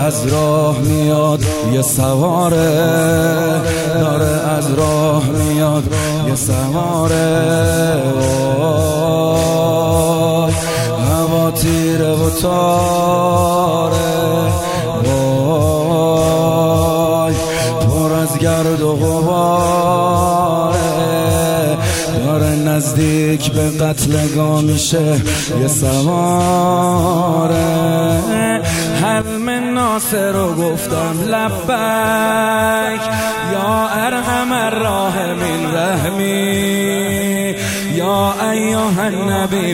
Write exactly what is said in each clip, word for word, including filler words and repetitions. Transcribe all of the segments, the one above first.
از راه میاد یه سواره، داره از راه میاد یه سواره. وای هوا تیره و تاره، وای پر از گرد و غباره، داره نزدیک به قتلگاه میشه یه سواره. حلم ناصر رو گفتم لبک، یا ارحم الراحمین رحمی، یا ایها النبی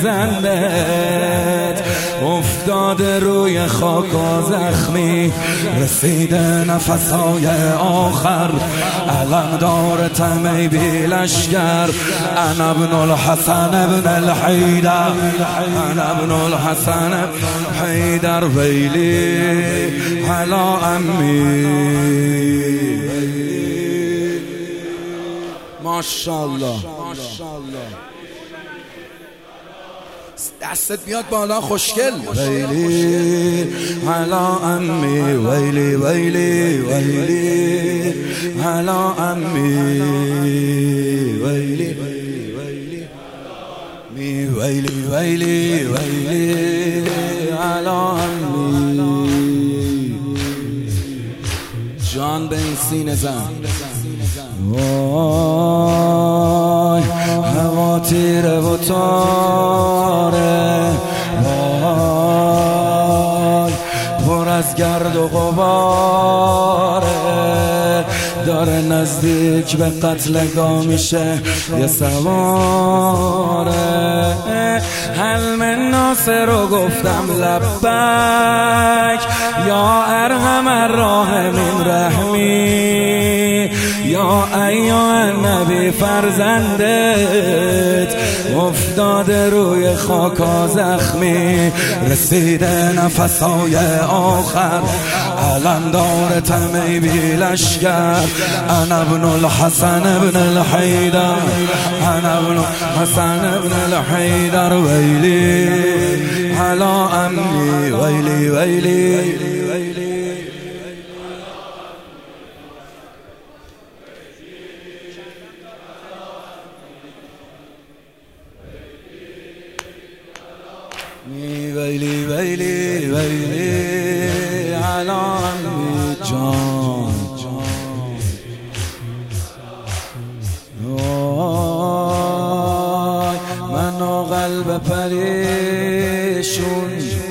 فرزندت افتاده روی خاک و زخمی، رسیده نفسهای آخر علمدار تمی بی لشگر. انا ابن الحسن ابن الحیدر، انا ابن الحسن ابن الحیدر، ویلی علا امی. ماشاءالله دستت بیاد بالا خوشگل. ویلی علا امی، ویلی ویلی ویلی علا امی، ویلی می ویلی ویلی ویلی علا امی. جان به این سینه زن. وای هوا تیره و تاره، وای پر از گرد و غباره، داره نزدیک به قتلگاه میشه یه سواره. حلم ناصر رو گفتم لبک، یا ارحم الراحمین رحمی، یا ایها النبی فرزندت افتاده روی خاک و زخمی، رسیده نفسهای آخر علمدار تمی بی لشگر. انا ابن الحسن ابن الحیدر، انا ابن الحسن ابن الحیدر، ویلی علا امی، ویلی ویلی. ویلی ویلی ویلی علا امی جان. وای منو قلب پریشون،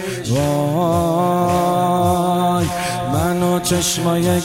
وای منو چشمای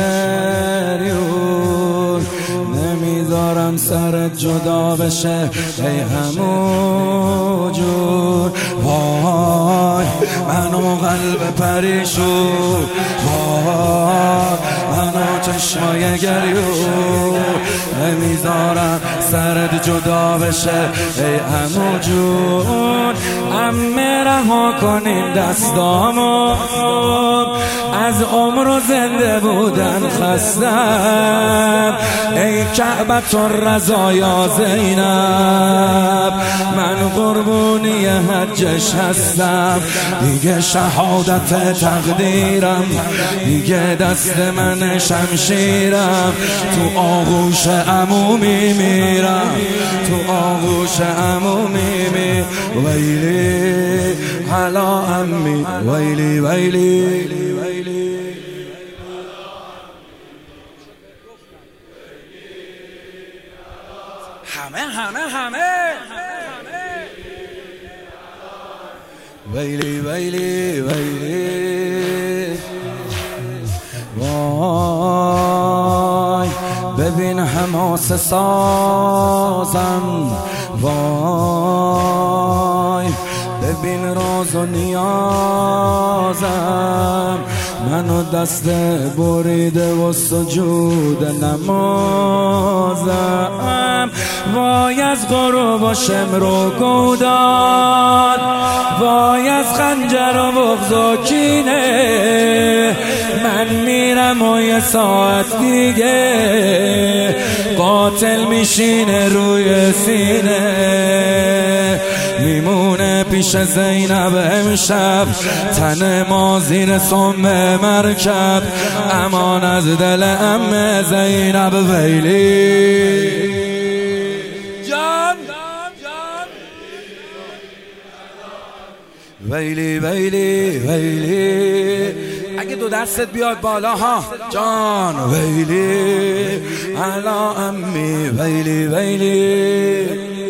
گریون، نمیذارم سرت جدا بشه ای همون جور. وای منو قلب پریشون، وای منو چشمای گریون، نمیذارم سرت جدا بشه ای همون جون. عمه رها کنیم دستامو، از عمر و زنده بودن خستم، ای کعبة الرضا یا زینب، من قربونی حجش هستم، دیگه شهادت تقدیرم، دیگه دست من شمشیرم، تو آغوش عمومی میرم، تو آغوش عمومی میرم. ویلی علا امی، ویلی ویلی. همه همه همه ویلی ویلی ویلی. وای ببین حماسه سازم، وای ببین راز و نیازم، منو دست بریده و سجود نمازم. وای از غروب و شمر و گودان، وای از خنجر و بغض و کینه، من میرم و یه ساعت دیگه قاتل میشینه روی سینه، میمونه پیش پیش زینب امشب، تن ما زیر سم مرکب، امان از دل ام زینب ویلی جان ویلی ویلی ویلی. اگه دو دستت بیاد بالا ها جان ویلی علا امی ویلی ویلی.